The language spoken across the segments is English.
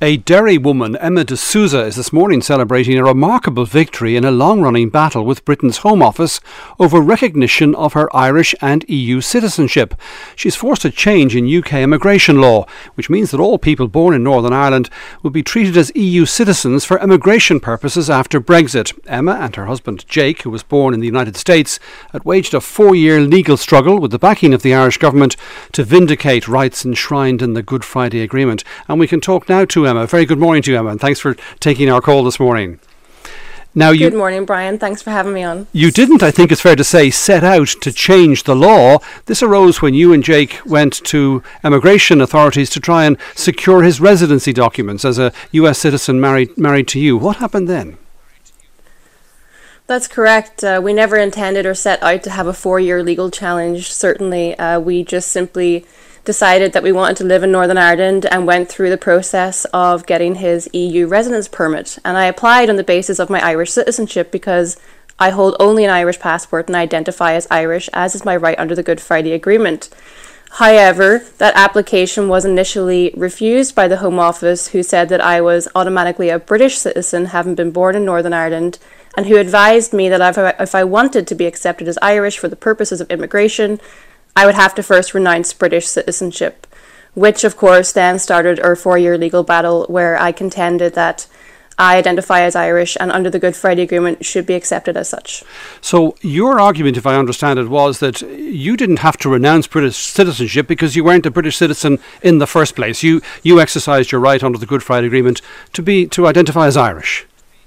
A Derry woman, Emma de Souza, is this morning celebrating a remarkable victory in a long-running battle with Britain's Home Office over recognition of her Irish and EU citizenship. She's forced a change in UK immigration law, which means that all people born in Northern Ireland will be treated as EU citizens for immigration purposes after Brexit. Emma and her husband Jake, who was born in the United States, had waged a 4-year legal struggle with the backing of the Irish government to vindicate rights enshrined in the Good Friday Agreement. And we can talk now to Emma. Very good morning to you, Emma, and thanks for taking our call this morning. Now, good morning, Brian. Thanks for having me on. You didn't, I think it's fair to say, set out to change the law. This arose when you and Jake went to immigration authorities to try and secure his residency documents as a US citizen married to you. What happened then? That's correct. We never intended or set out to have a 4-year legal challenge. Certainly, we just simply decided that we wanted to live in Northern Ireland and went through the process of getting his EU residence permit. And I applied on the basis of my Irish citizenship because I hold only an Irish passport and identify as Irish, as is my right under the Good Friday Agreement. However, that application was initially refused by the Home Office, who said that I was automatically a British citizen, having been born in Northern Ireland, and who advised me that if I wanted to be accepted as Irish for the purposes of immigration, I would have to first renounce British citizenship, which of course then started our 4-year legal battle where I contended that I identify as Irish and under the Good Friday Agreement should be accepted as such. So your argument, if I understand it, was that you didn't have to renounce British citizenship because you weren't a British citizen in the first place. You exercised your right under the Good Friday Agreement to identify as Irish.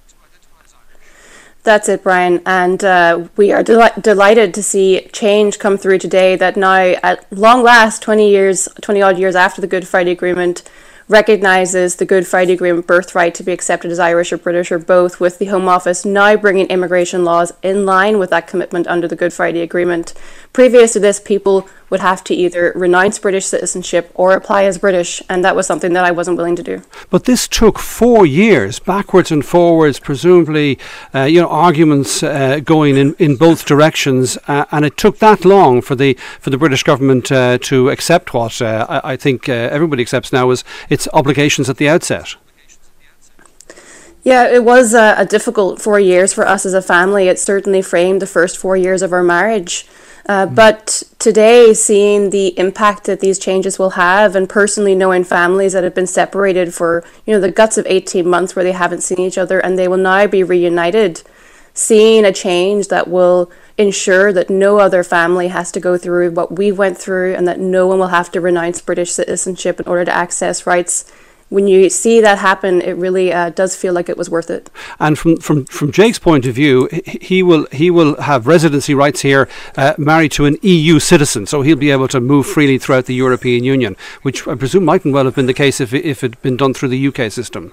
That's it, Brian, and we are delighted to see change come through today that now, at long last, 20 odd years after the Good Friday Agreement, recognises the Good Friday Agreement birthright to be accepted as Irish or British or both, with the Home Office now bringing immigration laws in line with that commitment under the Good Friday Agreement. Previous to this, people would have to either renounce British citizenship or apply as British, and that was something that I wasn't willing to do. But this took 4 years, backwards and forwards, presumably, arguments going in both directions, and it took that long for the British government to accept what I think everybody accepts now as its obligations at the outset. Yeah, it was a difficult 4 years for us as a family. It certainly framed the first 4 years of our marriage. But today, seeing the impact that these changes will have, and personally knowing families that have been separated for, the guts of 18 months where they haven't seen each other and they will now be reunited, seeing a change that will ensure that no other family has to go through what we went through and that no one will have to renounce British citizenship in order to access rights. When you see that happen, it really does feel like it was worth it. And from Jake's point of view, he will have residency rights here, married to an EU citizen, so he'll be able to move freely throughout the European Union, which I presume mightn't well have been the case if it had been done through the UK system.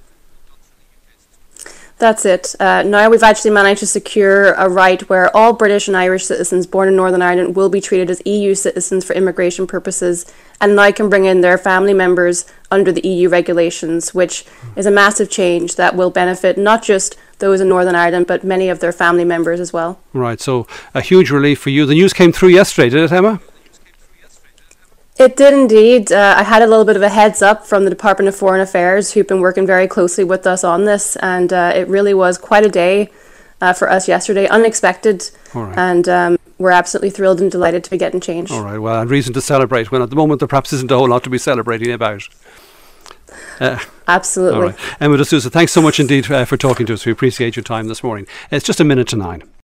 That's it. Now we've actually managed to secure a right where all British and Irish citizens born in Northern Ireland will be treated as EU citizens for immigration purposes, and now can bring in their family members under the EU regulations, which is a massive change that will benefit not just those in Northern Ireland, but many of their family members as well. Right, so a huge relief for you. The news came through yesterday, did it, Emma? It did indeed. I had a little bit of a heads up from the Department of Foreign Affairs, who've been working very closely with us on this, and it really was quite a day for us yesterday, unexpected. All right. And we're absolutely thrilled and delighted to be getting changed. All right, well, and reason to celebrate when at the moment there perhaps isn't a whole lot to be celebrating about. Absolutely. All right. Emma de Souza, thanks so much indeed for talking to us. We appreciate your time this morning. It's just 9:01.